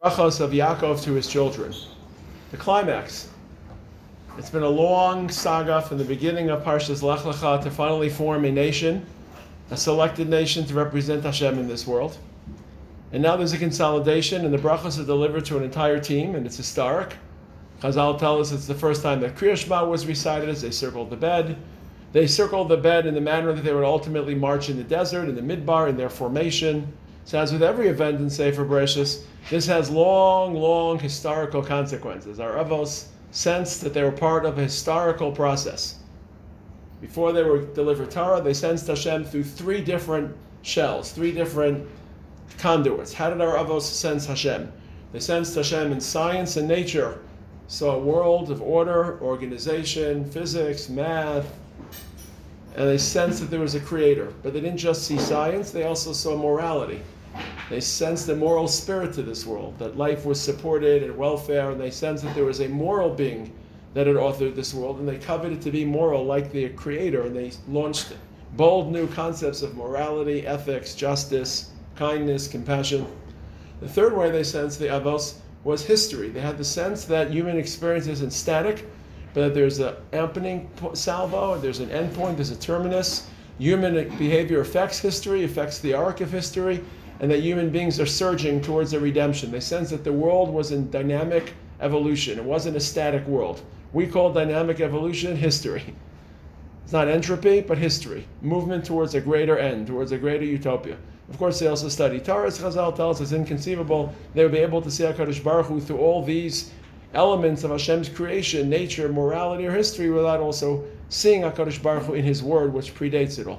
Brachos of Yaakov to his children. The climax. It's been a long saga from the beginning of Parshas Lech Lecha to finally form a nation, a selected nation to represent Hashem in this world. And now there's a consolidation, and the brachos are delivered to an entire team, and it's historic. Chazal tell us it's the first time that Kriya Shema was recited as they circled the bed. They circled the bed in the manner that they would ultimately march in the desert, in the midbar, in their formation. So as with every event in Sefer Bereshis, this has long historical consequences. Our Avos sensed that they were part of a historical process. Before they were delivered Torah, they sensed Hashem through three different shells, three different conduits. How did our Avos sense Hashem? They sensed Hashem in science and nature, saw a world of order, organization, physics, math, and they sensed that there was a creator. But they didn't just see science, they also saw morality. They sensed a moral spirit to this world, that life was supported and welfare, and they sensed that there was a moral being that had authored this world, and they coveted to be moral like the creator, and they launched bold new concepts of morality, ethics, justice, kindness, compassion. The third way they sensed the Avos was history. They had the sense that human experience isn't static, but that there's an opening salvo, there's an endpoint, there's a terminus. Human behavior affects history, affects the arc of history, and that human beings are surging towards a redemption. They sense that the world was in dynamic evolution. It wasn't a static world. We call dynamic evolution history. It's not entropy, but history. Movement towards a greater end, towards a greater utopia. Of course, they also study Torah. As Chazal tells us, it's inconceivable they would be able to see HaKadosh Baruch Hu through all these elements of Hashem's creation, nature, morality, or history without also seeing HaKadosh Baruch Hu in His Word, which predates it all.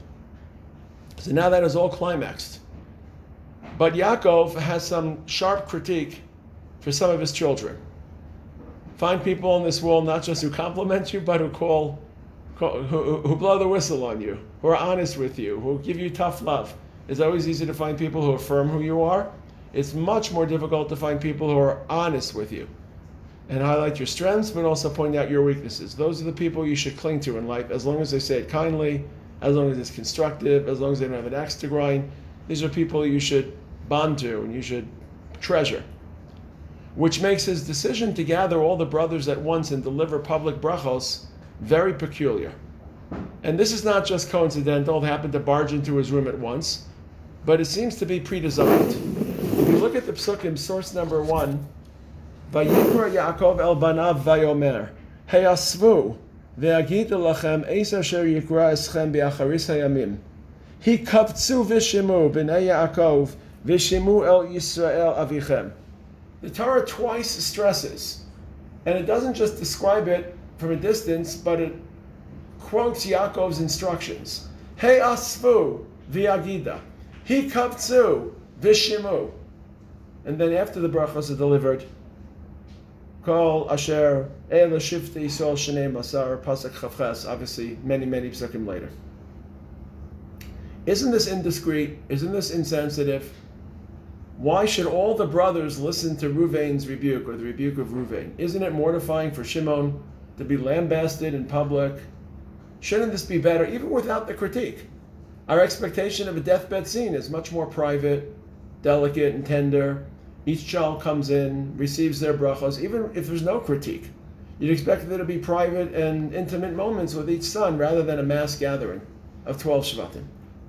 So now that is all climaxed. But Yaakov has some sharp critique for some of his children. Find people in this world not just who compliment you, but who who blow the whistle on you, who are honest with you, who give you tough love. It's always easy to find people who affirm who you are. It's much more difficult to find people who are honest with you and highlight your strengths, but also point out your weaknesses. Those are the people you should cling to in life, as long as they say it kindly, as long as it's constructive, as long as they don't have an axe to grind. These are people you should bond to and you should treasure. Which makes his decision to gather all the brothers at once and deliver public brachos very peculiar. And this is not just coincidental, they happened to barge into his room at once, but it seems to be pre-designed. If you look at the psukim, source number 1, Vayikra Yaakov el banav vayomer, Heyasvu, ve'agid lachem eis asher yikra eschem be'acharis hayamim. Hi kavtzu v'shimu b'nei Yaakov, v'shimu el Yisrael avichem. The Torah twice stresses, and it doesn't just describe it from a distance, but it quotes Yaakov's instructions. Hey asfu v'agida, hi kavtzu v'shimu. And then after the brachos are delivered, Kol asher el shifti yisrael shnei masar pasuk chavches, obviously many psukim later. Isn't this indiscreet? Isn't this insensitive? Why should all the brothers listen to Ruvain's rebuke, or the rebuke of Ruvain? Isn't it mortifying for Shimon to be lambasted in public? Shouldn't this be better, even without the critique? Our expectation of a deathbed scene is much more private, delicate, and tender. Each child comes in, receives their brachos, even if there's no critique. You'd expect there to be private and intimate moments with each son rather than a mass gathering of 12 Shvatim.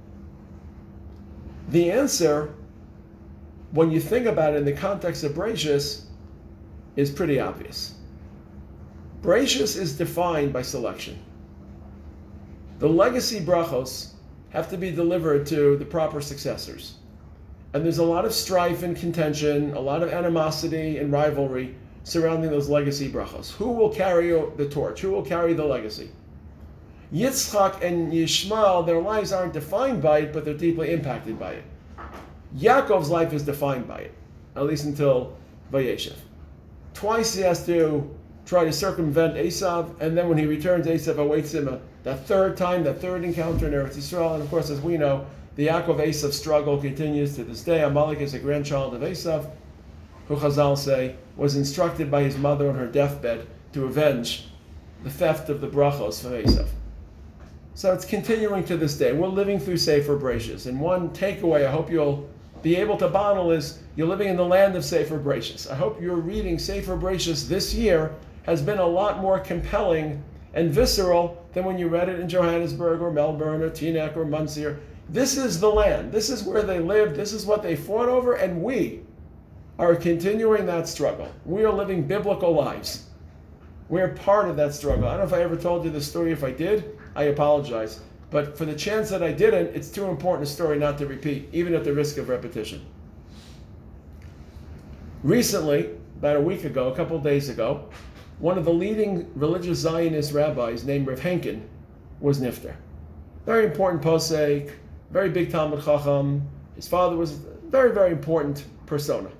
The answer, when you think about it in the context of Bereshis, is pretty obvious. Bereshis is defined by selection. The legacy brachos have to be delivered to the proper successors. And there's a lot of strife and contention, a lot of animosity and rivalry surrounding those legacy brachos. Who will carry the torch? Who will carry the legacy? Yitzchak and Yishmael, their lives aren't defined by it, but they're deeply impacted by it. Yaakov's life is defined by it, at least until Vayeshev. Twice he has to try to circumvent Esav, and then when he returns, Esav awaits him that third time, that third encounter in Eretz Yisrael. And of course, as we know, the Yaakov-Esav struggle continues to this day. Amalek is a grandchild of Esav, who Chazal say was instructed by his mother on her deathbed to avenge the theft of the brachos from Esav. So it's continuing to this day. We're living through Sefer Bereshis. And one takeaway I hope you'll be able to bottle is you're living in the land of Sefer Bereshis. I hope your reading Sefer Bereshis this year has been a lot more compelling and visceral than when you read it in Johannesburg or Melbourne or Teaneck or Muncie. This is the land. This is where they lived. This is what they fought over, and we are continuing that struggle. We are living biblical lives. We're part of that struggle. I don't know if I ever told you this story. If I did, I apologize. But for the chance that I didn't, it's too important a story not to repeat, even at the risk of repetition. Recently, about a week ago, a couple of days ago, one of the leading religious Zionist rabbis named Rav Henkin was nifter. Very important posek, very big Talmud Chacham. His father was a very, very important persona.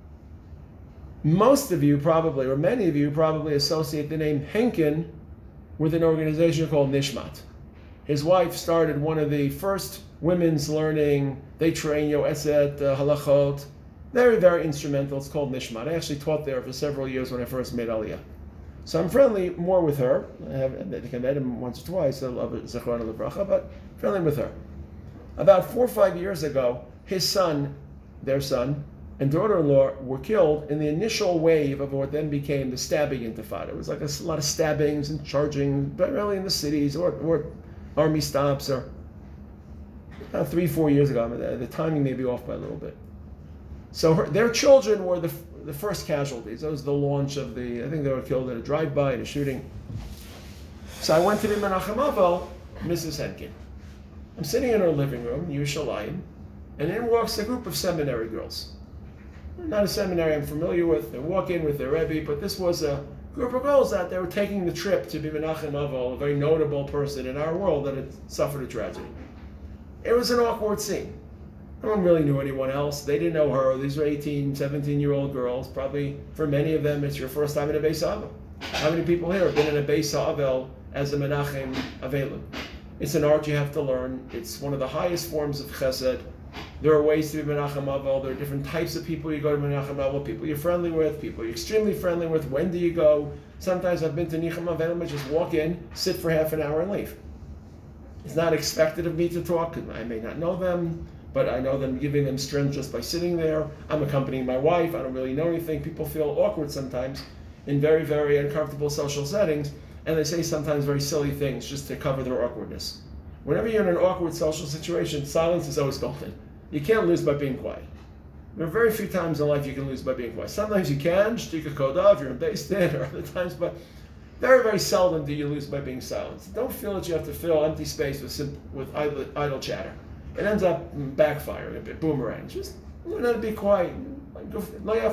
Most of you probably, or many of you probably associate the name Henkin with an organization called Nishmat. His wife started one of the first women's learning. They train Yoetzet, Halachot. Very, very instrumental. It's called Nishmat. I actually taught there for several years when I first made Aliyah. So I'm friendly more with her. I think I met him once or twice. I love Zechrona Livracha, but friendly with her. About 4 or 5 years ago, his son, their son, and daughter-in-law were killed in the initial wave of what then became the stabbing intifada. It was like a lot of stabbings and charging, primarily in the cities or army stops, or about 3 or 4 years ago. The timing may be off by a little bit. So their children were the first casualties. That was the launch of I think they were killed in a drive-by, in a shooting. So I went to the Menachem Avel, Mrs. Henkin. I'm sitting in her living room, Yerushalayim, and in walks a group of seminary girls. Not a seminary I'm familiar with. They walk in with their Rebbe, but this was a group of girls that they were taking the trip to be Menachem Avel, a very notable person in our world that had suffered a tragedy. It was an awkward scene. No one really knew anyone else. They didn't know her. These were 18, 17-year-old girls. Probably for many of them, it's your first time in a Beis Havel. How many people here have been in a Beis Havel as a Menachem Avelim? It's an art you have to learn. It's one of the highest forms of chesed. There are ways to be Menachem Avel. There are different types of people you go to Menachem Avel. People you're friendly with, people you're extremely friendly with. When do you go? Sometimes I've been to Nichem Avelim, I just walk in, sit for half an hour and leave. It's not expected of me to talk. I may not know them, but I know them giving them strength just by sitting there. I'm accompanying my wife. I don't really know anything. People feel awkward sometimes in very, very uncomfortable social settings, and they say sometimes very silly things just to cover their awkwardness. Whenever you're in an awkward social situation, silence is always golden. You can't lose by being quiet. There are very few times in life you can lose by being quiet. Sometimes you can, shtika koda, if you're in Beis Din, or other times, but very, very seldom do you lose by being silent. Don't feel that you have to fill empty space with idle chatter. It ends up backfiring a bit, boomerang. Just learn how to be quiet. You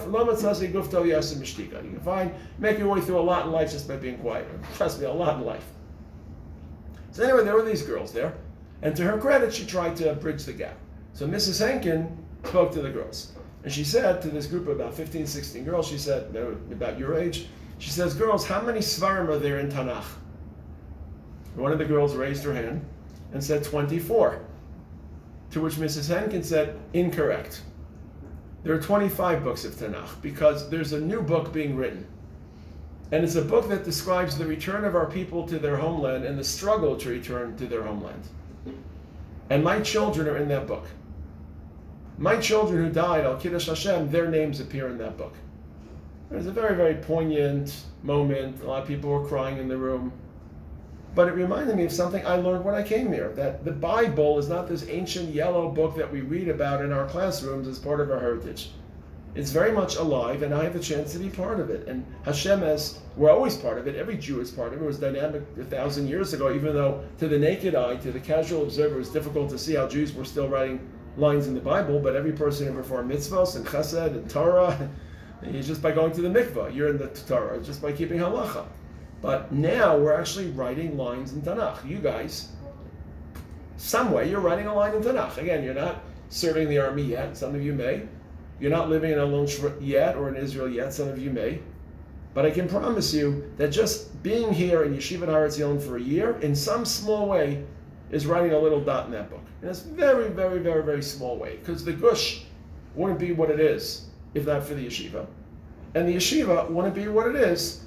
can make your way through a lot in life just by being quiet. Trust me, a lot in life. So anyway, there were these girls there, and to her credit, she tried to bridge the gap. So Mrs. Henkin spoke to the girls, and she said to this group of about 15, 16 girls, she said, they're about your age, she says, girls, how many svarim are there in Tanakh? One of the girls raised her hand and said 24. To which Mrs. Henkin said, incorrect. There are 25 books of Tanakh because there's a new book being written. And it's a book that describes the return of our people to their homeland and the struggle to return to their homeland. And my children are in that book. My children who died, Al Kiddush Hashem, their names appear in that book. It was a very, very poignant moment. A lot of people were crying in the room. But it reminded me of something I learned when I came here, that the Bible is not this ancient yellow book that we read about in our classrooms as part of our heritage. It's very much alive, and I have the chance to be part of it. And Hashem, we're always part of it. Every Jew is part of it. It was dynamic 1,000 years ago, even though to the naked eye, to the casual observer, it's difficult to see how Jews were still writing lines in the Bible, but every person who performed mitzvahs and chesed and Torah, just by going to the mikvah, you're in the Torah, just by keeping halacha. But now we're actually writing lines in Tanakh. You guys, some way you're writing a line in Tanakh. Again, you're not serving the army yet. Some of you may. You're not living in Alon yet or in Israel yet. Some of you may. But I can promise you that just being here in Yeshivat Har Etzion for a year, in some small way, is writing a little dot in that book. And it's very, very, very, very small way. Because the gush wouldn't be what it is if not for the yeshiva. And the yeshiva wouldn't be what it is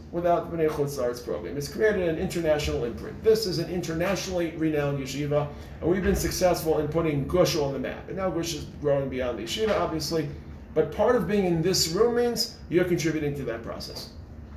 without the B'nai Chutz La'aretz program. It's created an international imprint. This is an internationally renowned yeshiva, and we've been successful in putting Gush on the map. And now Gush is growing beyond the yeshiva, obviously, but part of being in this room means you're contributing to that process.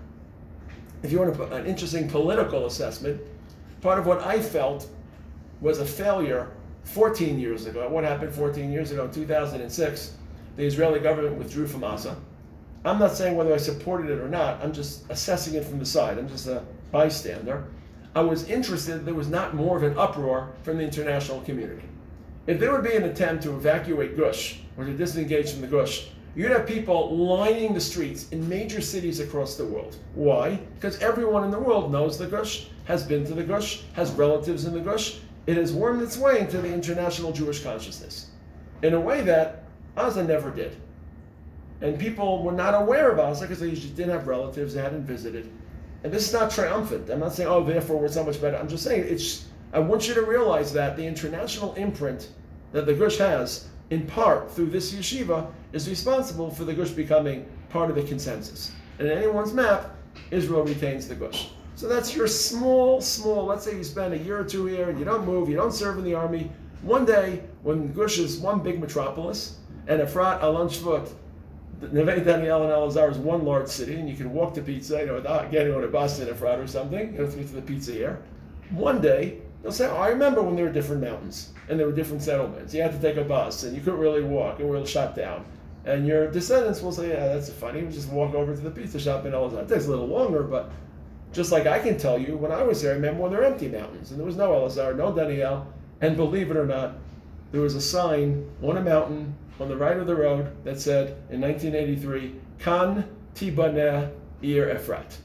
If you want to put an interesting political assessment, part of what I felt was a failure 14 years ago. What happened 14 years ago in 2006? The Israeli government withdrew from Gaza. I'm not saying whether I supported it or not. I'm just assessing it from the side. I'm just a bystander. I was interested there was not more of an uproar from the international community. If there would be an attempt to evacuate Gush or to disengage from the Gush, you'd have people lining the streets in major cities across the world. Why? Because everyone in the world knows the Gush, has been to the Gush, has relatives in the Gush. It has wormed its way into the international Jewish consciousness in a way that Gaza never did. And people were not aware of Gaza because they usually didn't have relatives, they hadn't visited. And this is not triumphant. I'm not saying, oh, therefore we're so much better. I'm just saying, I want you to realize that the international imprint that the Gush has, in part through this yeshiva, is responsible for the Gush becoming part of the consensus. And in anyone's map, Israel retains the Gush. So that's your small, let's say you spend a year or two here, and you don't move, you don't serve in the army. One day, when Gush is one big metropolis, and Efrat, Alon Shvut, Neve Daniel and Elazar is one large city, and you can walk to pizza, without getting on a bus in Efrat or something, you don't have to get to the pizza here. One day, they'll say, oh, I remember when there were different mountains, and there were different settlements. You had to take a bus, and you couldn't really walk, and we were shut down. And your descendants will say, yeah, that's funny, we just walk over to the pizza shop in Elazar. It takes a little longer, but just like I can tell you, when I was there, I remember when there were empty mountains, and there was no Elazar, no Daniel, and believe it or not, there was a sign on a mountain on the right of the road that said, in 1983, Kan Tibaneh Ir Efrat.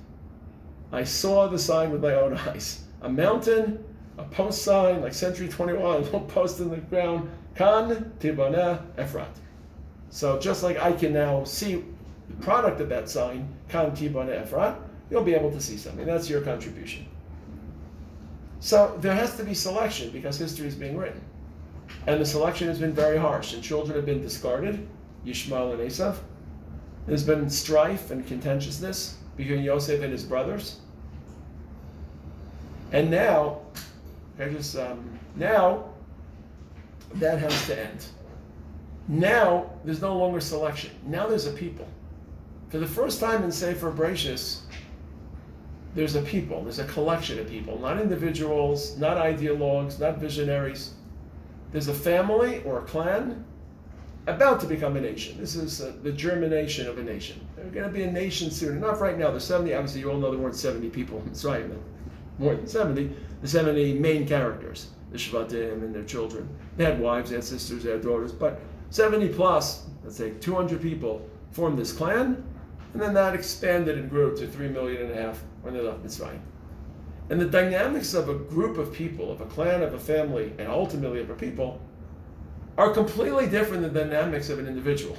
I saw the sign with my own eyes. A mountain, a post sign, like Century 21, a little post in the ground, Kan Tibaneh Efrat. So just like I can now see the product of that sign, Kan Tibaneh Efrat, you'll be able to see something. That's your contribution. So there has to be selection because history is being written. And the selection has been very harsh, and children have been discarded, Yishmael and Esav. There's been strife and contentiousness between Yosef and his brothers. And now, now that has to end. Now there's no longer selection. Now there's a people. For the first time in Sefer Bereshis, there's a people, there's a collection of people, not individuals, not ideologues, not visionaries. There's a family or a clan about to become a nation. This is the germination of a nation. There's going to be a nation soon. Enough right now. There's 70, obviously you all know there weren't 70 people in Mitzrayim, more than 70. The 70 main characters, the Shvatim and their children. They had wives, they had sisters, they had daughters, but 70 plus, let's say 200 people formed this clan, and then that expanded and grew to 3.5 million when they left Mitzrayim. And the dynamics of a group of people, of a clan, of a family, and ultimately of a people, are completely different than the dynamics of an individual.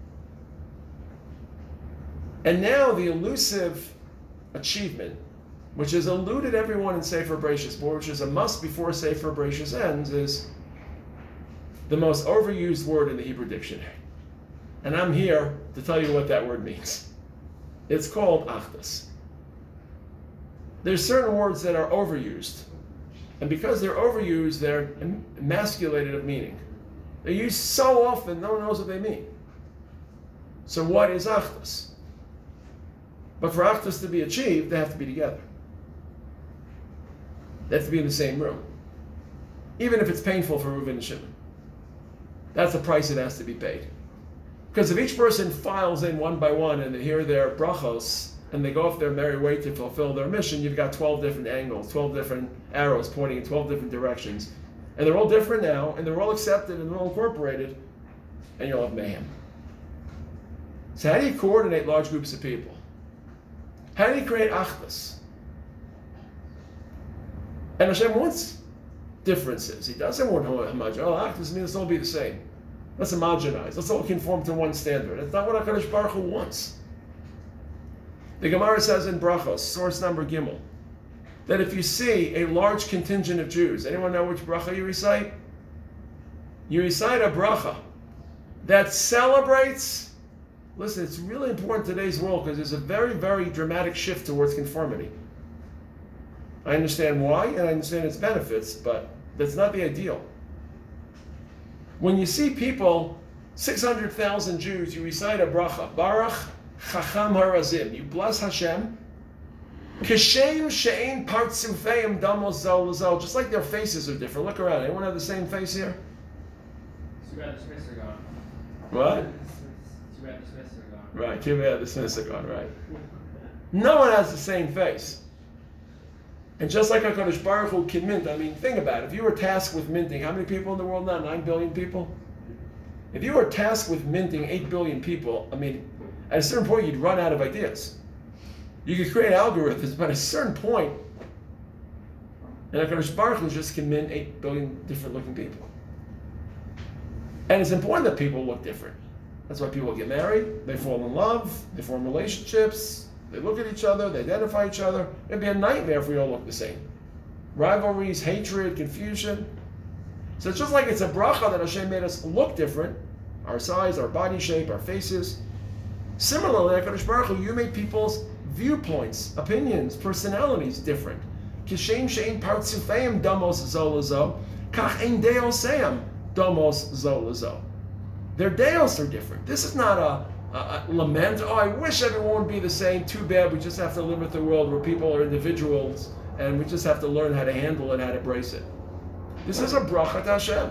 And now the elusive achievement, which has eluded everyone in Sefer Bereshis, which is a must before Sefer Bereshis ends, is the most overused word in the Hebrew dictionary. And I'm here to tell you what that word means. It's called achdus. There's certain words that are overused. And because they're overused, they're emasculated of meaning. They're used so often, no one knows what they mean. So what is achdus? But for achdus to be achieved, they have to be together. They have to be in the same room. Even if it's painful for Reuven and Shimon. That's the price that has to be paid. Because if each person files in one by one and they hear their brachos, and they go off their merry way to fulfill their mission, you've got 12 different angles, 12 different arrows pointing in 12 different directions. And they're all different now, and they're all accepted, and they're all incorporated, and you'll have mayhem. So how do you coordinate large groups of people? How do you create achdus? And Hashem wants differences. He doesn't want homogeneity. Oh, achdus means let's all be the same. Let's homogenize. Let's all conform to one standard. That's not what HaKadosh Baruch Hu wants. The Gemara says in Brachos, source number Gimel, that if you see a large contingent of Jews, anyone know which bracha you recite? You recite a bracha that celebrates Listen, it's really important in today's world because there's a very, very dramatic shift towards conformity. I understand why, and I understand its benefits, but that's not the ideal. When you see people, 600,000 Jews, you recite a bracha, Baruch Chacham Harazim, you bless Hashem, Kishem She'ein Partzufeim Damos Zol L'Zol, just like their faces are different. Look around, anyone have the same face here? Too bad the Smiths are gone. What? Too bad the Smiths are gone. Right, too bad the Smiths are gone, right. No one has the same face. And just like HaKadosh Baruch Hu can mint, I mean, think about it. If you were tasked with minting, how many people in the world now? 9 billion people? If you were tasked with minting 8 billion people, I mean, at a certain point you'd run out of ideas. You could create algorithms, but at a certain point, and HaKadosh Baruch Hu just can mint 8 billion different looking people. And it's important that people look different. That's why people get married, they fall in love, they form relationships, they look at each other, they identify each other. It'd be a nightmare if we all look the same. Rivalries, hatred, confusion. So it's just like it's a bracha that Hashem made us look different, our size, our body shape, our faces. Similarly, HaKadosh Baruch Hu, you made people's viewpoints, opinions, personalities different. Kishem she'ein partzufeim damos zo l'zo, kach ein deoseim damos zo l'zo. Their deos are different. This is not a lament, oh, I wish everyone would be the same, too bad, we just have to live with the world where people are individuals and we just have to learn how to handle it, how to embrace it. This is a bracha to Hashem.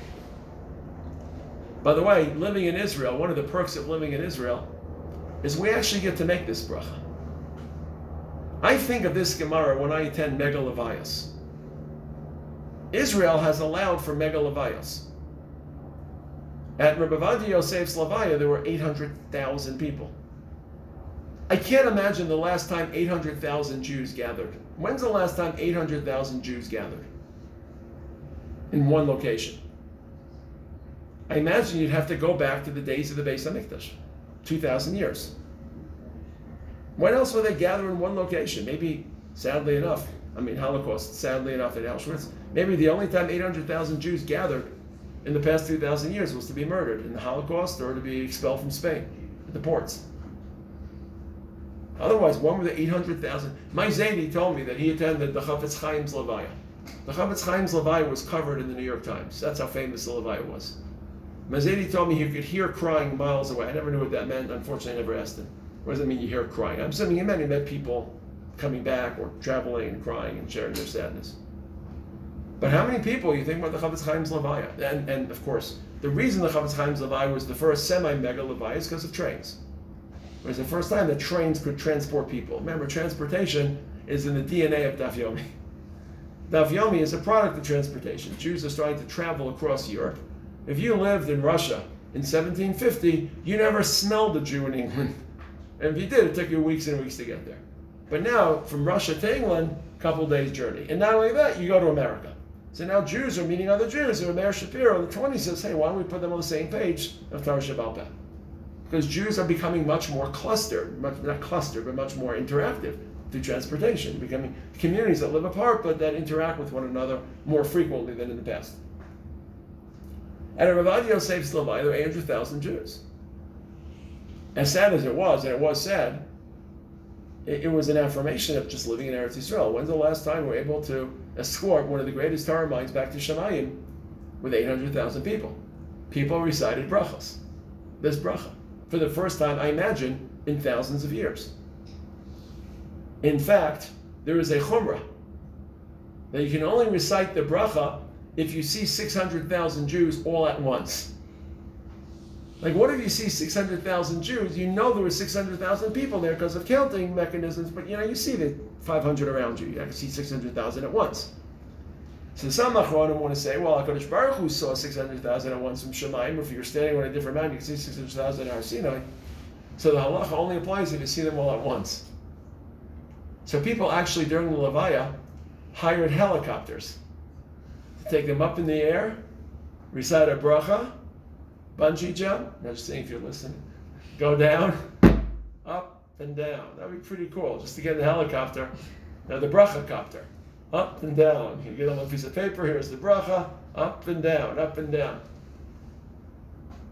By the way, living in Israel, one of the perks of living in Israel is we actually get to make this bracha. I think of this Gemara when I attend Mega Levias. Israel has allowed for Mega Levias. At Rabbi Ovadia Yosef's Levaya, there were 800,000 people. I can't imagine the last time 800,000 Jews gathered. When's the last time 800,000 Jews gathered? In one location. I imagine you'd have to go back to the days of the Beis HaMikdash, 2,000 years. When else will they gather in one location? Maybe, sadly enough, Holocaust, sadly enough at Auschwitz, maybe the only time 800,000 Jews gathered in the past 2,000 years was to be murdered in the Holocaust or to be expelled from Spain at the ports. Otherwise, when were the 800,000? My Zaidi told me that he attended the Chafetz Chaim's Levaya. The Chafetz Chaim's Levaya was covered in the New York Times. That's how famous the Levaya was. My Zaidi told me he could hear crying miles away. I never knew what that meant. Unfortunately, I never asked him. What does it mean you hear crying? I'm assuming he met people coming back or traveling and crying and sharing their sadness. But how many people you think about the Chafetz Chaim's Levaya? And of course, the reason the Chafetz Chaim's Levaya was the first semi-mega Levaya is because of trains. It was the first time that trains could transport people. Remember, transportation is in the DNA of Daf Yomi. Daf Yomi is a product of transportation. Jews are starting to travel across Europe. If you lived in Russia in 1750, you never smelled a Jew in England. And if you did, it took you weeks and weeks to get there. But now, from Russia to England, a couple days journey. And not only that, you go to America. So now Jews are meeting other Jews. And Meir Shapiro in the 20s says, hey, why don't we put them on the same page of Torah Shebaal Peh? Because Jews are becoming much more clustered, not clustered, but much more interactive through transportation, becoming communities that live apart but that interact with one another more frequently than in the past. At Rabbi Ovadia Yosef's Levaya, there were 800,000 Jews. As sad as it was, and it was sad, it was an affirmation of just living in Eretz Yisrael. When's the last time we were able to escort one of the greatest Torah minds back to Shemayim with 800,000 people? People recited brachas. This bracha. For the first time, I imagine, in thousands of years. In fact, there is a chumrah that you can only recite the bracha if you see 600,000 Jews all at once. Like, what if you see 600,000 Jews? You know there were 600,000 people there because of counting mechanisms, but you see the 500 around you. You can see 600,000 at once. So some Achronim want to say, well, HaKadosh Baruch Hu saw 600,000 at once from Shemayim. If you're standing on a different mountain, you can see 600,000 in Har Sinai. So the halacha only applies if you see them all at once. So people actually, during the Levaya, hired helicopters to take them up in the air, recite a bracha, bungee jump, now just saying if you're listening, go down, up and down. That would be pretty cool, just to get in the helicopter. Now the bracha copter, up and down. You get on a piece of paper, here's the bracha, up and down, up and down.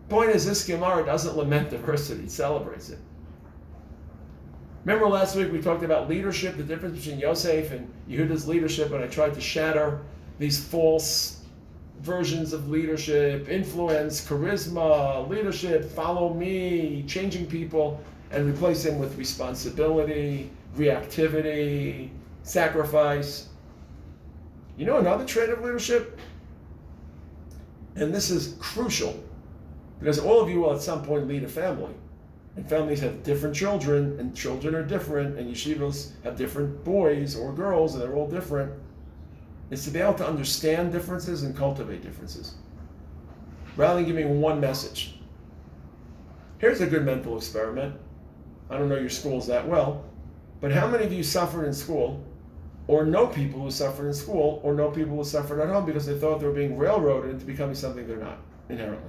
Point is, this Gemara doesn't lament diversity, it celebrates it. Remember last week we talked about leadership, the difference between Yosef and Yehuda's leadership, and I tried to shatter these false versions of leadership, influence, charisma, leadership, follow me, changing people, and replace them with responsibility, reactivity, sacrifice. You know another trait of leadership? And this is crucial, because all of you will at some point lead a family. And families have different children, and children are different, and yeshivas have different boys or girls, and they're all different. It's to be able to understand differences and cultivate differences, rather than giving one message. Here's a good mental experiment. I don't know your schools that well, but how many of you suffered in school, or know people who suffered in school, or know people who suffered at home because they thought they were being railroaded into becoming something they're not, inherently?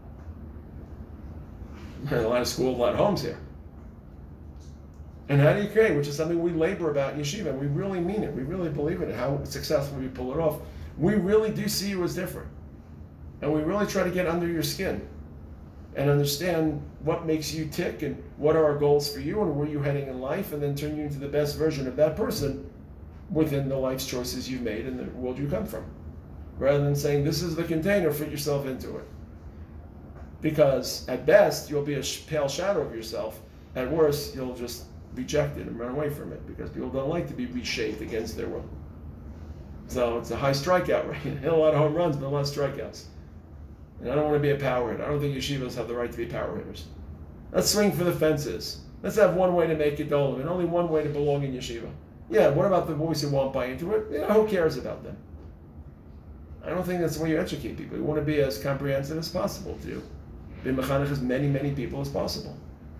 A lot of schools, a lot of homes here. And how do you create, which is something we labor about in yeshiva, and we really mean it, we really believe in it, how successfully we pull it off. We really do see you as different. And we really try to get under your skin and understand what makes you tick and what are our goals for you and where you're heading in life, and then turn you into the best version of that person within the life's choices you've made and the world you come from. Rather than saying, this is the container, fit yourself into it. Because at best, you'll be a pale shadow of yourself. At worst, you'll just reject it and run away from it, because people don't like to be reshaped against their will. So it's a high strikeout rate. Hit a lot of home runs, but a lot of strikeouts. And I don't want to be a power hitter. I don't think yeshivas have the right to be power hitters. Let's swing for the fences. Let's have one way to make Gedolim and only one way to belong in yeshiva. Yeah, what about the boys who won't buy into it? Yeah, who cares about them? I don't think that's the way you educate people. You want to be as comprehensive as possible to be mechanech as many, many people as possible.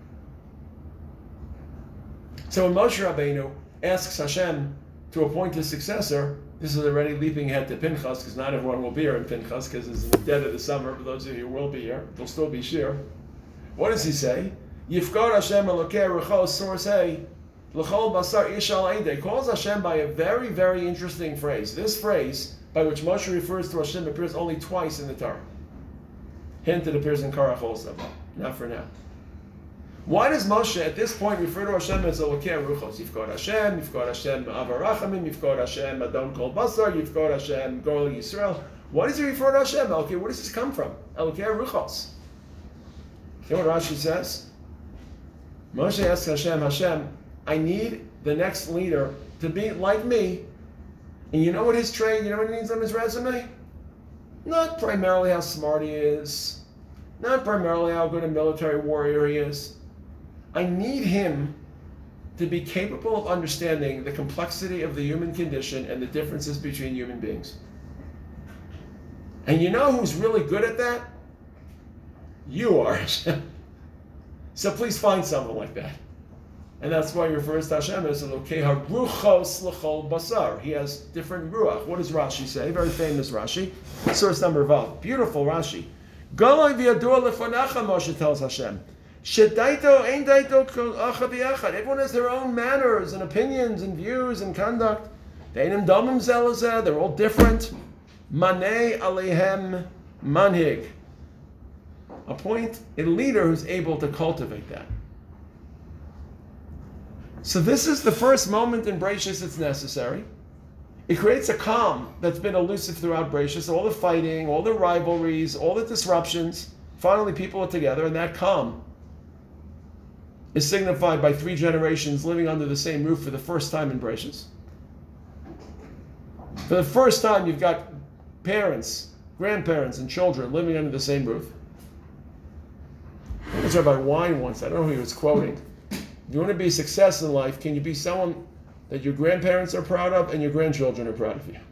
So when Moshe Rabbeinu asks Hashem to appoint his successor, this is already leaping ahead to Pinchas, because not everyone will be here in Pinchas, because it's in the dead of the summer. For those of you who will be here, they'll still be shir. What does he say? Yifkar Hashem elokei ruchos, source A, l'chol basar ishal eidei. Calls Hashem by a very, very interesting phrase. This phrase, by which Moshe refers to Hashem, appears only twice in the Torah. Hint, it appears in Korach also, not for now. Why does Moshe at this point refer to Hashem as Elokei Ruchos? Yifkod Hashem Avarachamim, Yifkod Hashem Adon Kol Basar, Yifkod Hashem Gol Yisrael. Why does he refer to Hashem? Okay, where does this come from? Elokei Ruchos. You know what Rashi says? Moshe asks Hashem, I need the next leader to be like me. And you know what his trade, you know what he needs on his resume? Not primarily how smart he is, not primarily how good a military warrior he is. I need him to be capable of understanding the complexity of the human condition and the differences between human beings. And you know who's really good at that? You are. So please find someone like that. And that's why he refers to Hashem as Elokei HaRuchos L'chol Basar. He has different ruach. What does Rashi say? Very famous Rashi. Source number Vav. Beautiful Rashi. Goloi v'yadua lefonecha, Moshe tells Hashem. Shedaito ein daito acha v'yachad. Everyone has their own manners and opinions and views and conduct. Deinim domim zelazeh. They're all different. Manei alehem manhig. Appoint a leader who's able to cultivate that. So this is the first moment in Bereishis that's necessary. It creates a calm that's been elusive throughout Bereishis. All the fighting, all the rivalries, all the disruptions. Finally, people are together, and that calm is signified by 3 generations living under the same roof for the first time in Bereishis. For the first time, you've got parents, grandparents, and children living under the same roof. I was Rabbi Wine once. I don't know who he was quoting. If you want to be a success in life, can you be someone that your grandparents are proud of and your grandchildren are proud of you?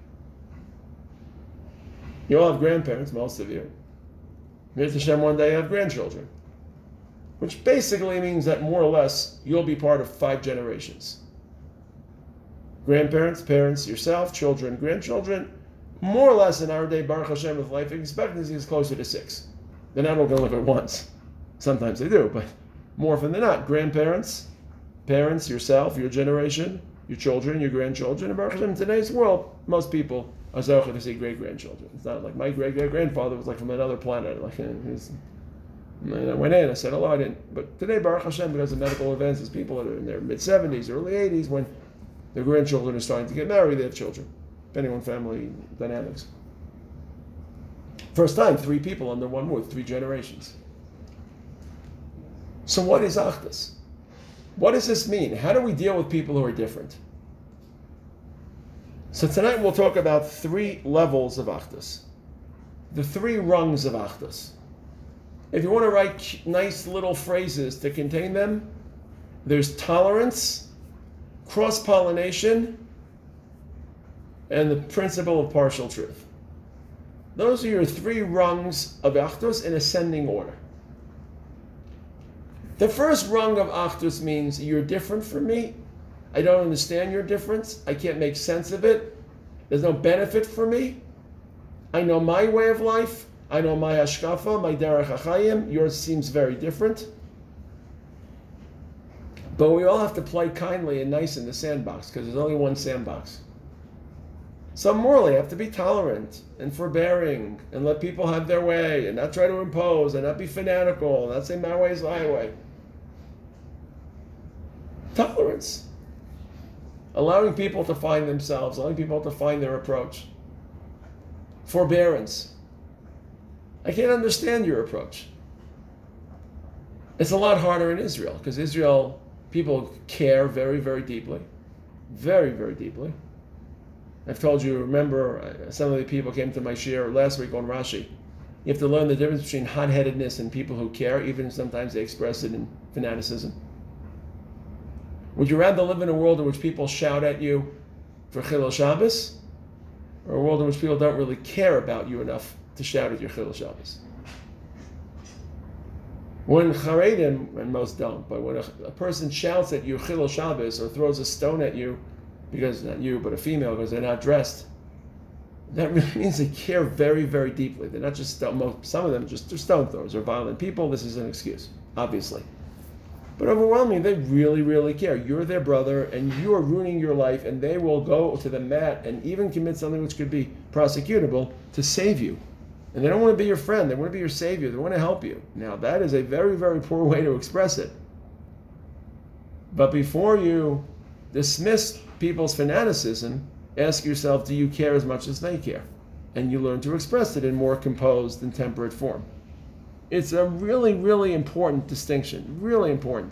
You all have grandparents, most of you. Mir Hashem, one day have grandchildren. Which basically means that more or less, you'll be part of 5 generations. Grandparents, parents, yourself, children, grandchildren. More or less in our day, Baruch Hashem, with life expectancy is closer to 6. They're not all going to live at once. Sometimes they do, but more often than not, grandparents, parents, yourself, your generation, your children, your grandchildren. And Baruch Hashem, in today's world, most people are zocheh to see great-grandchildren. It's not like my great-great-grandfather was like from another planet. Like And I went in, I said hello, I didn't. But today, Baruch Hashem, because of medical events, there's people that are in their mid-70s, early 80s, when their grandchildren are starting to get married, they have children, depending on family dynamics. First time, 3 people under one roof, 3 generations. So what is Achdus? What does this mean? How do we deal with people who are different? So tonight we'll talk about 3 levels of Achdus. The 3 rungs of Achdus. If you want to write nice little phrases to contain them, there's tolerance, cross-pollination, and the principle of partial truth. Those are your 3 rungs of Achdus in ascending order. The first rung of Achdus means you're different from me. I don't understand your difference. I can't make sense of it. There's no benefit for me. I know my way of life. I know my hashkafa, my derech hachayim. Yours seems very different. But we all have to play kindly and nice in the sandbox because there's only one sandbox. So morally, have to be tolerant and forbearing and let people have their way and not try to impose and not be fanatical and not say my way is my way. Tolerance. Allowing people to find themselves, allowing people to find their approach. Forbearance. I can't understand your approach. It's a lot harder in Israel because Israel, people care very, very deeply. Very, very deeply. I've told you, remember, some of the people came to my shir last week on Rashi. You have to learn the difference between hot-headedness and people who care, even if sometimes they express it in fanaticism. Would you rather live in a world in which people shout at you for Chilul Shabbos, or a world in which people don't really care about you enough to shout at your Chilul Shabbos? When Charedim, and most don't, but when a person shouts at you Chilul Shabbos or throws a stone at you, because not you, but a female, because they're not dressed, that really means they care very, very deeply. They're not just some of them they're stone throwers or violent people. This is an excuse, obviously. But overwhelmingly, they really, really care. You're their brother, and you are ruining your life, and they will go to the mat and even commit something which could be prosecutable to save you. And they don't want to be your friend. They want to be your savior. They want to help you. Now, that is a very, very poor way to express it. But before you dismiss people's fanaticism, ask yourself, do you care as much as they care? And you learn to express it in more composed and temperate form. It's a really, really important distinction. Really important.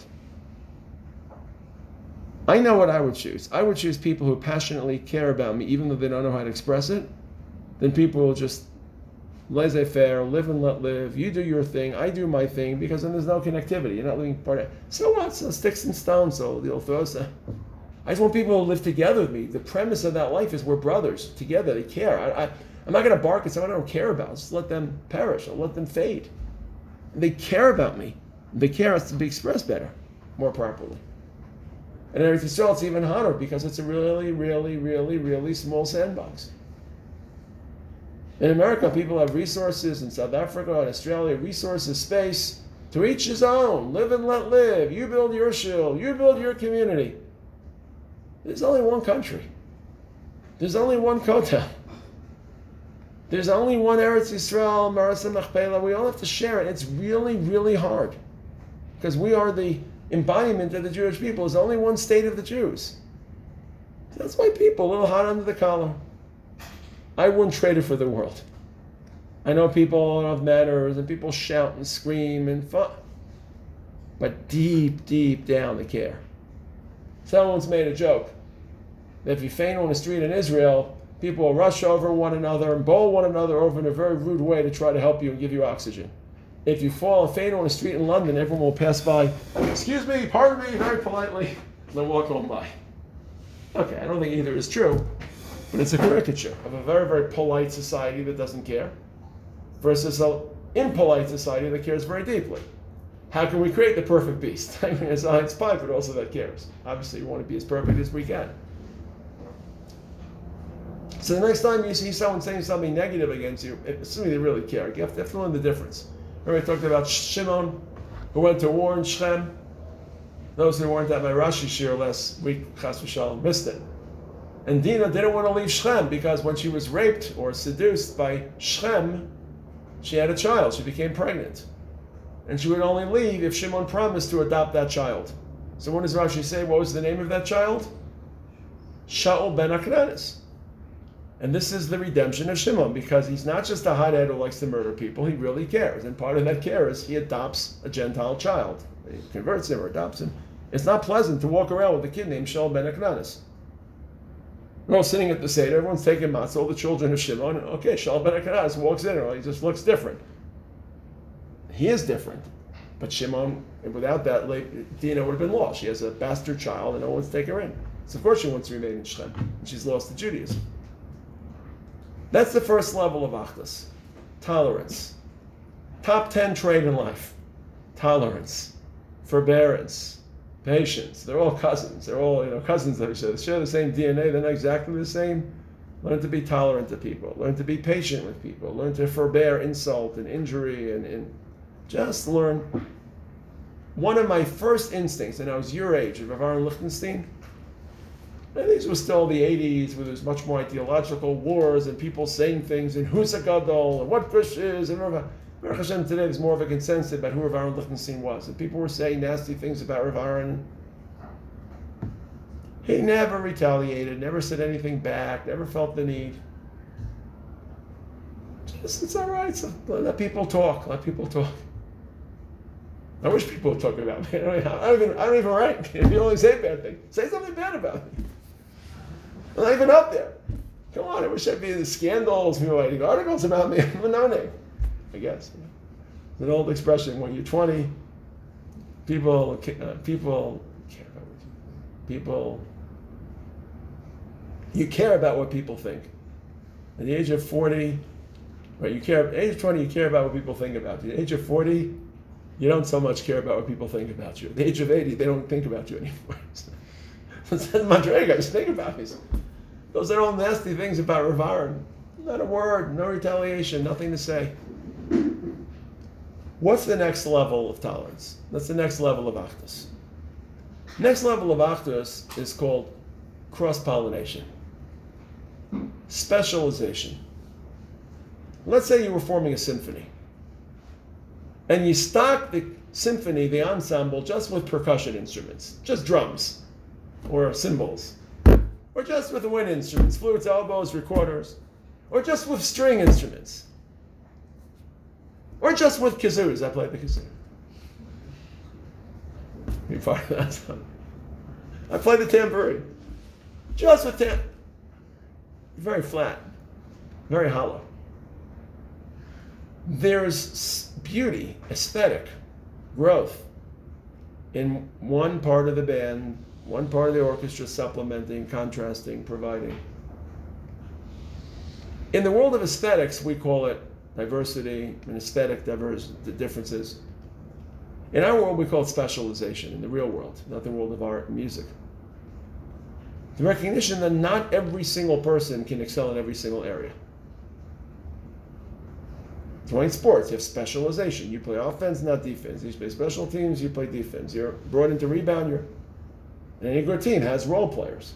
I know what I would choose. I would choose people who passionately care about me, even though they don't know how to express it. Then people will just laissez-faire, live and let live. You do your thing, I do my thing, because then there's no connectivity. You're not living part of it. So what? So sticks and stones, so you'll throw some. I just want people to live together with me. The premise of that life is we're brothers together. They care. I'm not going to bark at someone I don't care about. Just let them perish. I'll let them fade. They care about me. The care has to be expressed better, more properly. And in Eretz Yisrael, it's even harder because it's a really, really, really, really small sandbox. In America, people have resources. In South Africa and Australia, resources, space. To each his own. Live and let live. You build your shul. You build your community. There's only one country. There's only one Kotel. There's only one Eretz Yisrael, Marasa Machpelah. We all have to share it. It's really, really hard. Because we are the embodiment of the Jewish people. There's only one state of the Jews. So that's why people, a little hot under the collar. I wouldn't trade it for the world. I know people have manners and people shout and scream and fun. But deep, deep down they care. Someone's made a joke that if you faint on the street in Israel, people will rush over one another and bowl one another over in a very rude way to try to help you and give you oxygen. If you fall and faint on the street in London, everyone will pass by, excuse me, pardon me, very politely, and then walk on by. Okay, I don't think either is true, but it's a caricature of a very, very polite society that doesn't care versus an impolite society that cares very deeply. How can we create the perfect beast? I mean, it's a Heinz Pike, but also that cares. Obviously, we want to be as perfect as we can. So the next time you see someone saying something negative against you, assuming they really care, you have to learn the difference. Remember I talked about Shimon, who went to war in Shechem? Those who weren't at my Rashi shir last week, Chas v'shalom, missed it. And Dinah didn't want to leave Shechem because when she was raped or seduced by Shechem, she had a child. She became pregnant. and she would only leave if Shimon promised to adopt that child. So what does Rashi say? What was the name of that child? Shaul ben Aknanis. And this is the redemption of Shimon, because he's not just a hothead who likes to murder people, he really cares. And part of that care is he adopts a Gentile child. He converts him or adopts him. It's not pleasant to walk around with a kid named Shaul ben Aknanis. We're all sitting at the Seder, everyone's taking matzah, all the children of Shimon. Okay, Shaul ben Aknanis walks in, and he just looks different. He is different. But Shimon, without that, Dinah would have been lost. She has a bastard child, and no one wants to take her in. So of course she wants to remain in Shem, and she's lost to Judaism. That's the first level of Achdus. Tolerance. Top 10 trait in life. Tolerance. Forbearance. Patience. They're all cousins. They're all cousins of each other. They share the same DNA. They're not exactly the same. Learn to be tolerant to people. Learn to be patient with people. Learn to forbear insult and injury. And just learn. One of my first instincts, and I was your age, of Rav Aaron Lichtenstein, and these were still the 80s, where there was much more ideological wars and people saying things, and who's a gadol, and what Bush is, and Baruch Hashem, today there's more of a consensus about who Rav Aaron Lichtenstein was. And people were saying nasty things about Rav Aaron. He never retaliated, never said anything back, never felt the need. Just, it's all right, so let people talk, let people talk. I wish people would talk about me. I don't even write. If you only say bad things, say something bad about me. I'm not even up there. Come on, I wish I'd be in the scandals, people writing articles about me. I'm a no-name, I guess. It's an old expression, when you're 20, people care about what you care about what people think. At the age of 40, right, at the age of 20, you care about what people think about you. At the age of 40, you don't so much care about what people think about you. At the age of 80, they don't think about you anymore. That's Madrega, just think about this. Those are all nasty things about Rav Aaron. Not a word, no retaliation, nothing to say. What's the next level of tolerance? That's the next level of Achdus. Next level of Achdus is called cross-pollination. Specialization. Let's say you were forming a symphony, and you stock the symphony, the ensemble, just with percussion instruments, just drums, or cymbals, or just with the wind instruments, flutes, elbows, recorders, or just with string instruments, or just with kazoos. I played the kazoo. You part of that song. I played the tambourine. Just with very flat, very hollow. There's beauty, aesthetic, growth in one part of the band, one part of the orchestra supplementing, contrasting, providing. In the world of aesthetics, we call it diversity and aesthetic differences. In our world, we call it specialization, in the real world, not the world of art and music. The recognition that not every single person can excel in every single area. It's why in sports, you have specialization. You play offense, not defense. You play special teams, you play defense. You're brought into rebound, and any good team has role players.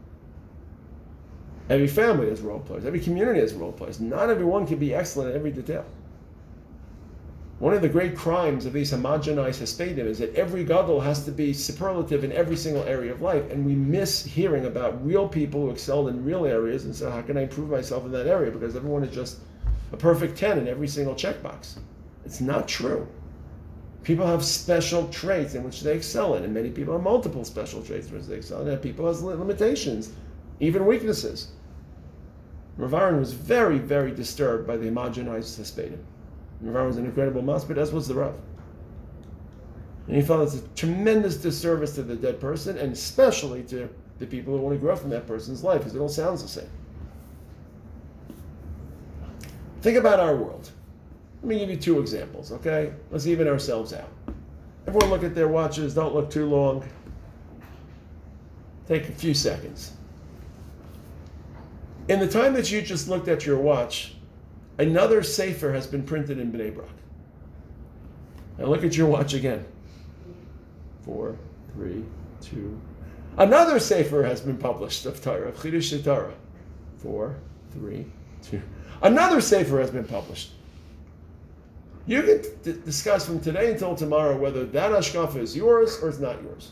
Every family has role players. Every community has role players. Not everyone can be excellent in every detail. One of the great crimes of these homogenized Hespedim is that every gadol has to be superlative in every single area of life, and we miss hearing about real people who excelled in real areas and say, how can I improve myself in that area? Because everyone is just a perfect 10 in every single checkbox. It's not true. People have special traits in which they excel in, and many people have multiple special traits in which they excel in, and people have limitations, even weaknesses. Rav Aaron was very, very disturbed by the homogenized Hespedim. Rav Aaron was an incredible masbid, as was the Rav. And he felt it's a tremendous disservice to the dead person, and especially to the people who want to grow from that person's life, because it all sounds the same. Think about our world. Let me give you two examples, okay? Let's even ourselves out. Everyone look at their watches, don't look too long. Take a few seconds. In the time that you just looked at your watch, another sefer has been printed in Bnei Brak. Now look at your watch again. 4, 3, 2. Another sefer has been published of Torah, of Chidush Torah. 4, 3, 2. Another sefer has been published. You can discuss from today until tomorrow whether that hashkafa is yours or it's not yours.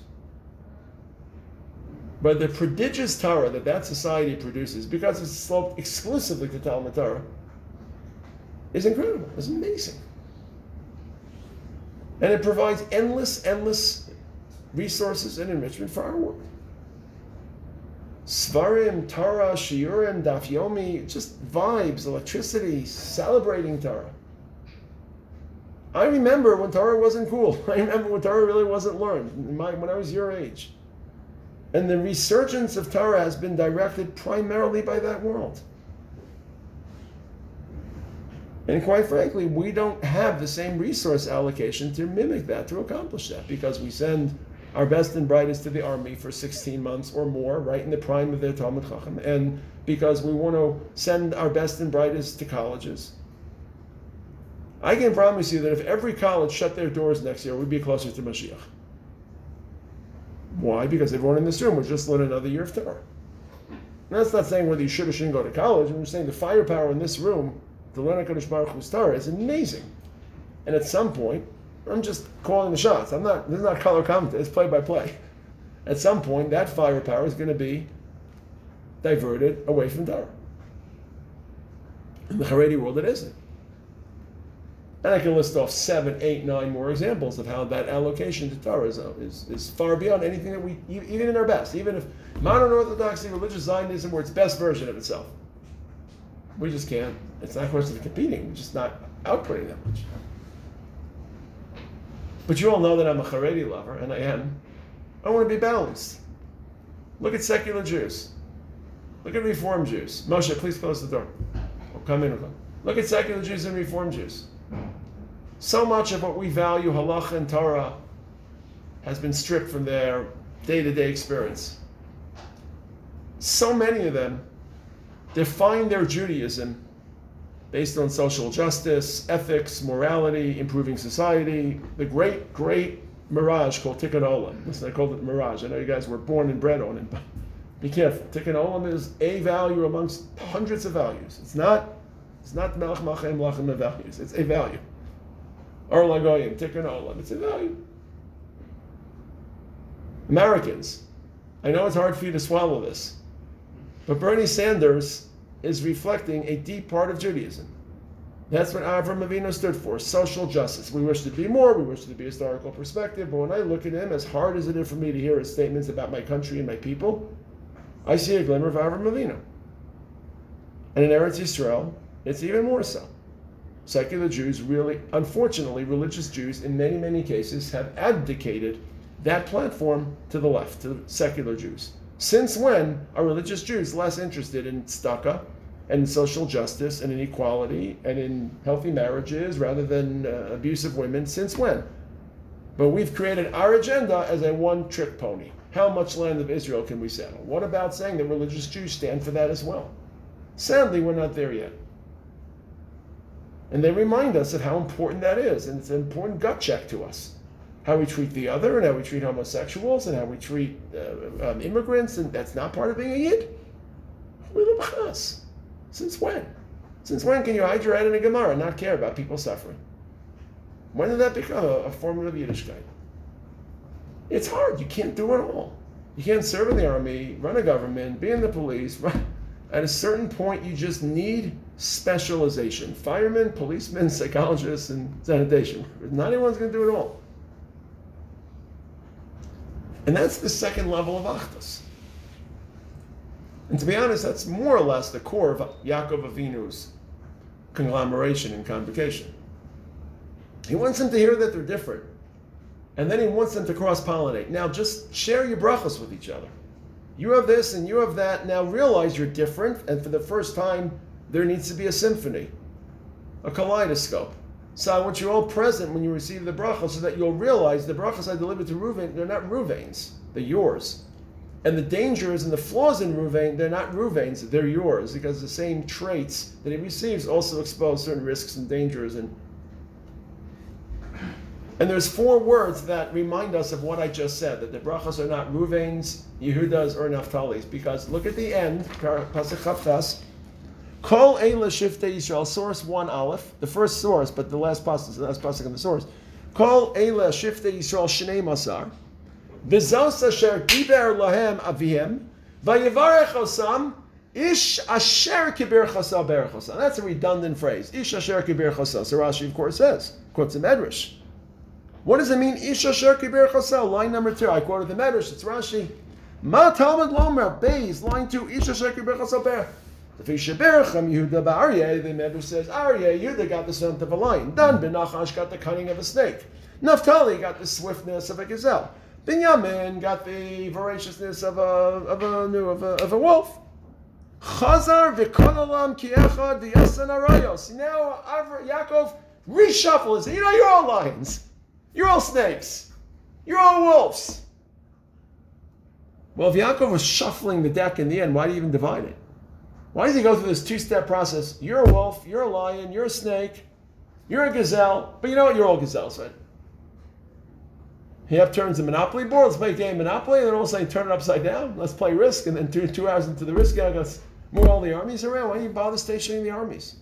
But the prodigious Torah that society produces, because it's sloped exclusively to Talmud Torah, is incredible. It's amazing. And it provides endless resources and enrichment for our world. Svarim, Torah, Shiurim, Daf Yomi, just vibes, electricity, celebrating Torah. I remember when Torah wasn't cool. I remember when Torah really wasn't learned when I was your age. And the resurgence of Torah has been directed primarily by that world. And quite frankly, we don't have the same resource allocation to mimic that, to accomplish that, because we send our best and brightest to the army for 16 months or more, right in the prime of their Talmud Chacham, and because we want to send our best and brightest to colleges. I can promise you that if every college shut their doors next year, we'd be closer to Mashiach. Why? Because everyone in this room would just learn another year of Torah. And that's not saying whether you should or shouldn't go to college. I'm just saying the firepower in this room to learn HaKadosh Baruch Hu's Torah is amazing. And at some point, I'm just calling the shots. This is not color commentary, it's play by play. At some point, that firepower is going to be diverted away from Torah. In the Haredi world, it isn't. And I can list off 7, 8, 9 more examples of how that allocation to Torah is far beyond anything that we, even in our best, even if modern Orthodoxy, religious Zionism were its best version of itself. We just can't, it's not a question of competing, we're just not outputting that much. But you all know that I'm a Haredi lover, and I am. I want to be balanced. Look at secular Jews. Look at Reform Jews. Moshe, please close the door. Or come in. Look at secular Jews and Reform Jews. So much of what we value, halacha and Torah, has been stripped from their day-to-day experience. So many of them define their Judaism based on social justice, ethics, morality, improving society, the great mirage called Tikkun Olam. Listen, I called it mirage. I know you guys were born and bred on it, but be careful. Tikkun Olam is a value amongst hundreds of values. It's not Melech Machem Lachem of values. It's a value. Or Lagoyim, Tikkun Olam. It's a value. Americans, I know it's hard for you to swallow this, but Bernie Sanders is reflecting a deep part of Judaism. That's what Avraham Avinu stood for, social justice. We wish to be more, we wish to be historical perspective, but when I look at him, as hard as it is for me to hear his statements about my country and my people, I see a glimmer of Avraham Avinu. And in Eretz Yisrael, it's even more so. Secular Jews really, unfortunately, religious Jews in many, many cases have abdicated that platform to the left, to secular Jews. Since when are religious Jews less interested in tzedakah and in social justice and in equality and in healthy marriages rather than abusive women? Since when? But we've created our agenda as a one-trick pony. How much land of Israel can we settle? What about saying that religious Jews stand for that as well? Sadly, we're not there yet. And they remind us of how important that is, and it's an important gut check to us. How we treat the other, and how we treat homosexuals, and how we treat immigrants, and that's not part of being a Yid. Since when? Since when can you hide your head in a Gemara and not care about people suffering? When did that become a form of Yiddishkeit? It's hard. You can't do it all. You can't serve in the army, run a government, be in the police. At a certain point, you just need specialization. Firemen, policemen, psychologists, and sanitation. Not everyone's going to do it all. And that's the second level of Achdus. And to be honest, that's more or less the core of Yaakov Avinu's conglomeration and convocation. He wants them to hear that they're different. And then he wants them to cross-pollinate. Now just share your brachos with each other. You have this and you have that. Now realize you're different. And for the first time, there needs to be a symphony, a kaleidoscope. So I want you all present when you receive the brachos so that you'll realize the brachos I delivered to Reuven, they're not Reuven's, they're yours. And the dangers and the flaws in Reuven, they're not Reuven's, they're yours, because the same traits that he receives also expose certain risks and dangers. And there's 4 words that remind us of what I just said, that the brachos are not Reuven's, Yehuda's, or Naphtali's, because look at the end, Pasuk Chavtas, Kol Eila Shiftei Yisrael, source 1 Aleph, the first source, but the last pasuk in the source. Kol Eila Shiftei Yisrael Shnei Masar, V'zos asher diber lahem avihem, Vayivarech osam, Ish asher kibir chasa berech chasa. That's a redundant phrase. Ish asher kibir chasa. So Rashi, of course, says, quotes the Medrash. What does it mean? Ish asher kibir chasa. Line number 2. I quoted the Medrash. It's Rashi. Ma Talmud Lomer Beis. Line 2. Ish asher kibir chasa berech. The Fishaberchem Yehuda ba'Aryeh. The Medrash says Aryeh. Yehuda got the strength of a lion. Dan ben Nachash got the cunning of a snake. Naphtali got the swiftness of a gazelle. Binyamin got the voraciousness of a wolf. Chazar v'kolalam ki echad v'yasan arayos. Now Yaakov reshuffles. You're all lions. You're all snakes. You're all wolves. Well, if Yaakov was shuffling the deck in the end, why do you even divide it? Why does he go through this two-step process? You're a wolf, you're a lion, you're a snake, you're a gazelle, but you know what? You're all gazelles, right? He upturns the Monopoly board. Let's play a game of Monopoly, and then all of a sudden turn it upside down. Let's play Risk, and then two hours into the Risk game, let's move all the armies around. Why don't you bother stationing the armies?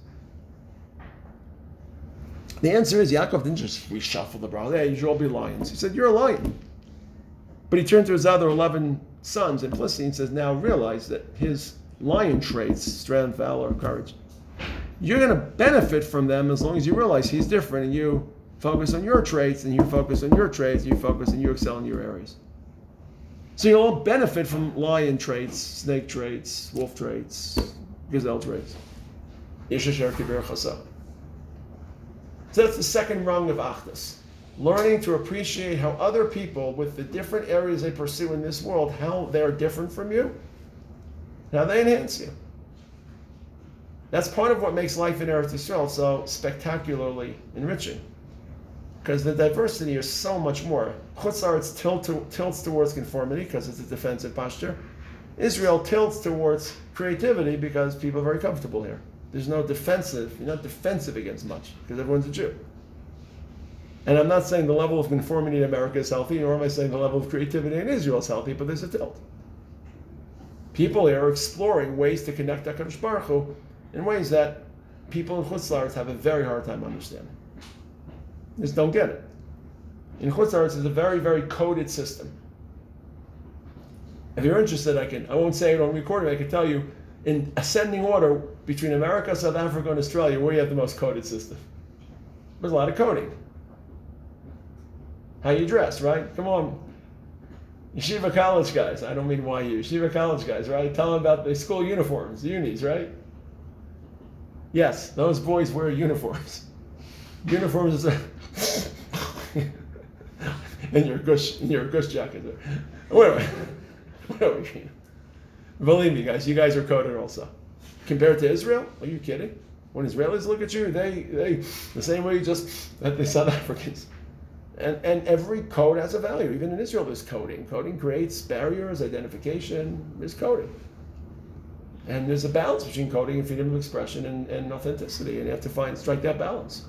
The answer is Yaakov didn't just reshuffle the brothers. Hey, you should all be lions. He said, you're a lion. But he turned to his other 11 sons implicitly and says, now realize that his lion traits, strength, valor, courage, you're going to benefit from them as long as you realize he's different and you focus on your traits, and you focus on your traits, and you focus and you excel in your areas. So you'll all benefit from lion traits, snake traits, wolf traits, gazelle traits. Ish asher kibir chasa. So that's the second rung of Achdus. Learning to appreciate how other people, with the different areas they pursue in this world, how they're different from you, how they enhance you. That's part of what makes life in Eretz Yisrael so spectacularly enriching. Because the diversity is so much more. Chutz La'aretz tilts towards conformity because it's a defensive posture. Israel tilts towards creativity because people are very comfortable here. There's no defensive, you're not defensive against much because everyone's a Jew. And I'm not saying the level of conformity in America is healthy, nor am I saying the level of creativity in Israel is healthy, but there's a tilt. People here are exploring ways to connect HaKadosh Baruch Hu in ways that people in Chutz La'aretz have a very hard time understanding. Just don't get it. In Chutz La'aretz is a very, very coded system. If you're interested, I won't say it on recording, I can tell you in ascending order between America, South Africa, and Australia, where you have the most coded system. There's a lot of coding. How you dress, right? Come on. Yeshiva college guys, I don't mean YU, Yeshiva college guys, right? Tell them about the school uniforms, the unis, right? Yes, those boys wear uniforms. Uniforms is and your gush jacket there. Whatever. Believe me, guys, you guys are coded also. Compared to Israel, are you kidding? When Israelis look at you, they the same way just that the South Africans. And every code has a value. Even in Israel, there's coding. Coding creates barriers, identification. There's coding. And there's a balance between coding and freedom of expression and authenticity. And you have to strike that balance.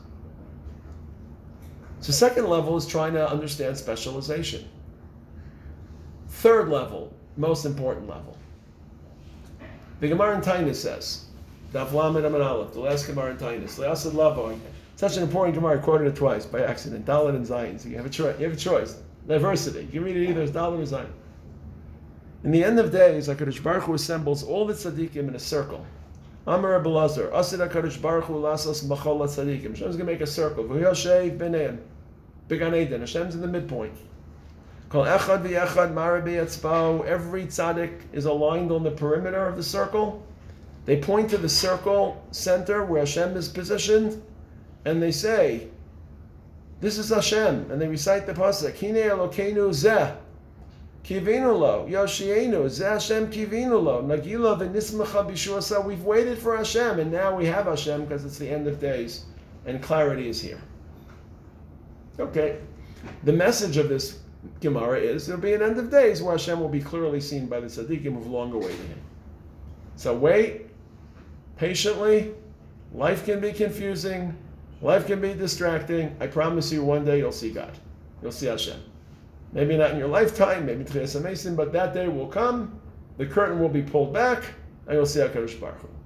So second level is trying to understand specialization. Third level, most important level. The Gemara in Tainus says, Daf Lamed Amud Aleph, the last Gemara in Tainus, Le'asad Lavo. Such an important Gemara, I quoted it twice by accident. Dalet and Zayin. So you have a choice. Diversity. You can read it either as Dalet or Zayin. In the end of days, HaKadosh Baruch Hu assembles all the tzaddikim in a circle. Amar Rebbe Lazar, Asid HaKadosh Baruch Hu lasas machol tzaddikim. Hashem's going to make a circle. V'yoshev b'neim. B'gan Eden. Hashem's in the midpoint. Kol echad v'yechad marabi etzbao. Every tzaddik is aligned on the perimeter of the circle. They point to the circle center where Hashem is positioned, and they say, "This is Hashem," and they recite the pasuk, "Hinei Elokeinu zeh, kivinu lo, Yoshienu zeh Hashem kivinu lo, Nagila v'nismacha b'shuasa." We've waited for Hashem, and now we have Hashem because it's the end of days, and clarity is here. Okay, the message of this Gemara is there'll be an end of days where Hashem will be clearly seen by the tzaddikim who've long awaited Him. So wait patiently. Life can be confusing. Life can be distracting. I promise you one day you'll see God. You'll see Hashem. Maybe not in your lifetime, maybe Tchias HaMesim, but that day will come, the curtain will be pulled back, and you'll see HaKadosh Baruch Hu.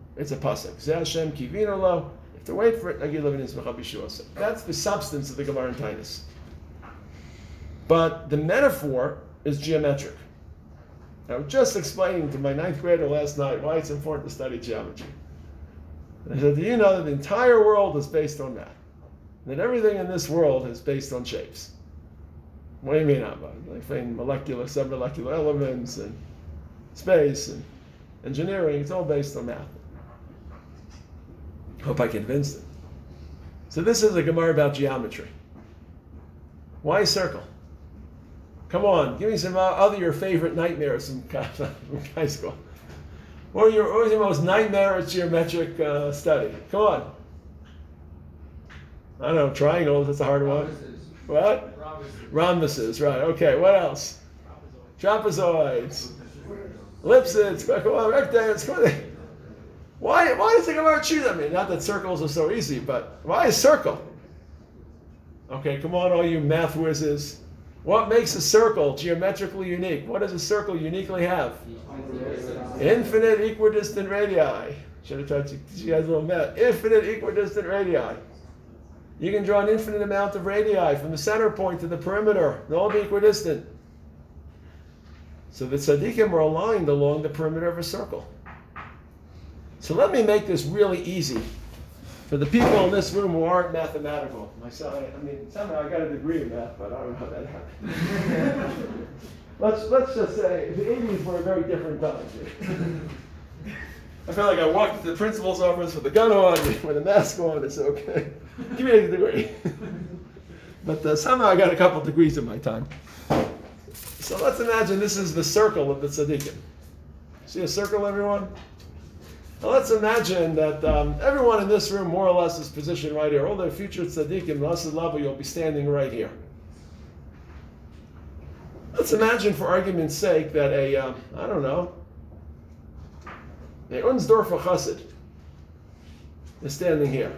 It's a pasuk. Zeh Hashem kivino lo. You have to wait for it. Nagi levin ismecha b'shuasa. That's the substance of the Gemara in Tainus. But the metaphor is geometric. I was just explaining to my 9th grader last night why it's important to study geometry. And I said, do you know that the entire world is based on math? That everything in this world is based on shapes. What do you mean, Abba? Like saying molecular, submolecular elements, and space, and engineering, it's all based on math. Hope I convinced him. So this is a Gemara about geometry. Why circle? Come on, give me some other your favorite nightmares from high school. What was your most nightmarish geometric study? Come on. I don't know, triangles, that's a hard one. What? Rhombuses, right. Okay, what else? Trapezoids. Ellipses, come on, rectangles, come on. Why does the Gemara choose? I mean, not that circles are so easy, but why a circle? Okay, come on, all you math whizzes. What makes a circle geometrically unique? What does a circle uniquely have? Infinite equidistant radii. Should have tried to teach you guys a little math. Infinite equidistant radii. You can draw an infinite amount of radii from the center point to the perimeter. They'll all be equidistant. So the tzaddikim are aligned along the perimeter of a circle. So let me make this really easy for the people in this room who aren't mathematical. Myself, I mean, somehow I got a degree in math, but I don't know how that happened. let's just say the 80s were a very different time. I felt like I walked into the principal's office with a gun on, with a mask on. It's okay. Give me a degree. But somehow I got a couple degrees in my time. So let's imagine this is the circle of the tzaddikim. See a circle, everyone? Now let's imagine that everyone in this room more or less is positioned right here. All the future tzaddikim, Lasad Lava, you'll be standing right here. Let's imagine, for argument's sake, that a Unsdorfer Chassid is standing here.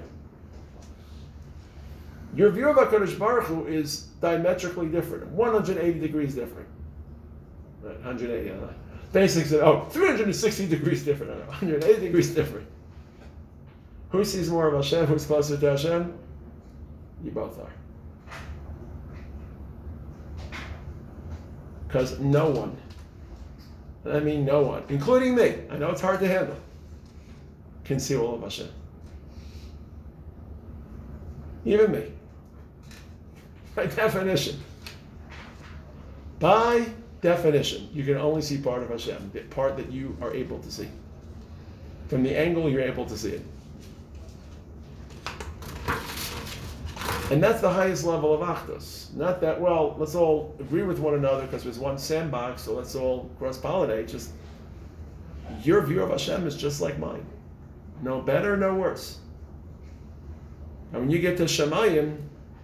Your view of HaKadosh Baruch Hu is diametrically different, 180 degrees different. Right, 180, Basics said, 360 degrees different, 180 degrees different. Who sees more of Hashem? Who's closer to Hashem? You both are. Because no one, including me, I know it's hard to handle, can see all of Hashem. Even me. By definition, you can only see part of Hashem, the part that you are able to see. From the angle you're able to see it. And that's the highest level of Achdus. Not that, well, let's all agree with one another because there's one sandbox, so let's all cross-pollinate. Just, your view of Hashem is just like mine. No better, no worse. And when you get to Shemayim,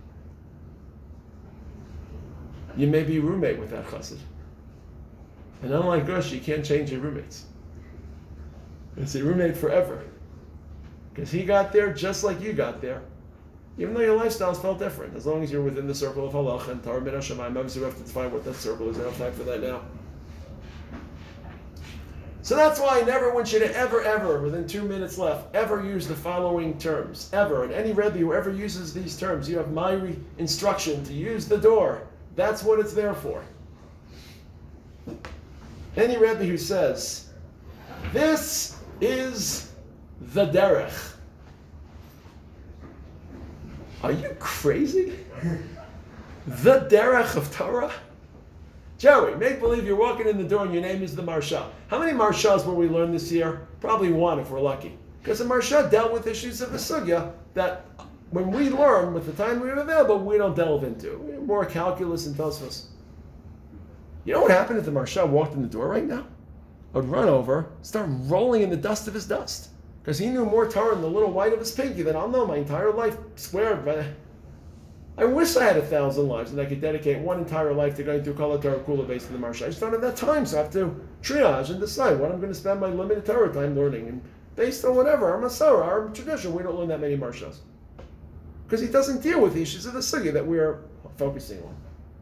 you may be roommate with that chassid. And unlike Gush, you can't change your roommates. It's a roommate forever. Because he got there just like you got there. Even though your lifestyles felt different. As long as you're within the circle of halach and Torah Min HaShamayim, obviously we have to define what that circle is. I don't have time for that now. So that's why I never want you to ever, within 2 minutes left, ever use the following terms. Ever. And any Rebbe who ever uses these terms, you have my instruction to use the door. That's what it's there for. Any Rebbe who says, this is the derech. Are you crazy? The derech of Torah? Joey, make believe you're walking in the door and your name is the Marsha. How many Marshas will we learn this year? Probably one if we're lucky. Because the Marsha dealt with issues of the Sugya that when we learn with the time we have available, we don't delve into. We're more calculus and Tosfos. You know what happened if the Marsha walked in the door right now? I would run over, start rolling in the dust of his dust. Because he knew more Torah in the little white of his pinky than I'll know my entire life. Swear, but I wish I had 1,000 lives and I could dedicate one entire life to going through Kala Torah Kula based on the Marsha. I just don't have that time, so I have to triage and decide what I'm going to spend my limited Torah time learning. And based on whatever, our Masorah, our tradition, we don't learn that many Marshas. Because he doesn't deal with the issues of the Sugya that we are focusing on.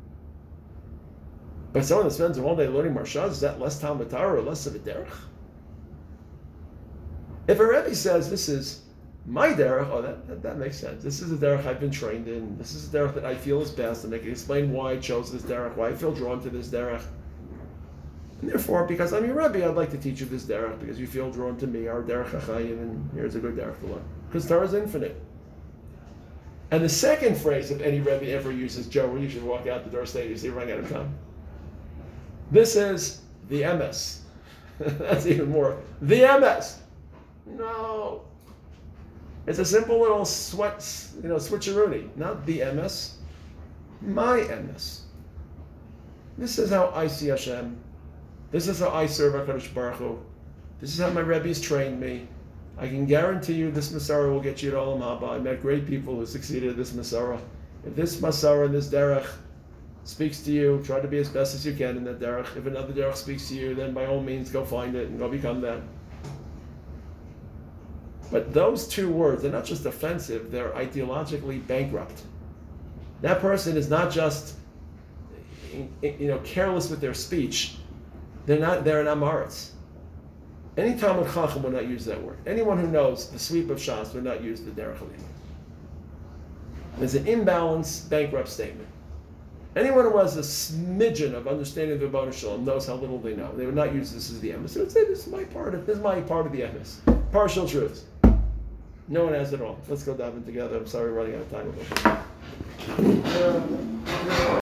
But someone that spends all day learning Marshas, is that less Talmud Torah or less of a derech? If a Rebbe says this is my derech, oh, that makes sense. This is a derech I've been trained in. This is a derech that I feel is best, and I can explain why I chose this derech, why I feel drawn to this derech. And therefore, because I'm your Rebbe, I'd like to teach you this derech because you feel drawn to me, our derech hachayim, and here's a good derech to learn. Because Torah is infinite. And the second phrase, if any Rebbe ever uses, Joe, where you should walk out the door stage, you see running out of time. This is the MS. That's even more. The MS. No. It's a simple little switcheroony. Not the MS. My MS. This is how I see Hashem. This is how I serve HaKadosh Baruch Hu. This is how my Rebbe's trained me. I can guarantee you this Masara will get you to Olam Haba. I met great people who succeeded at this Masara. If this Masara, this Derech, speaks to you, try to be as best as you can in that Derech. If another Derech speaks to you, then by all means go find it and go become that. But those two words, they're not just offensive, they're ideologically bankrupt. That person is not just careless with their speech. They're an Amaretz. Any Talmud Chacham would not use that word. Anyone who knows the sweep of Shas would not use the Derech Halima. It's an imbalanced, bankrupt statement. Anyone who has a smidgen of understanding of Rebbeinu Shalom knows how little they know. They would not use this as the emes. They would say, this is my part of the emes. Partial truths. No one has it all. Let's go dive in together. I'm sorry, we're running out of time.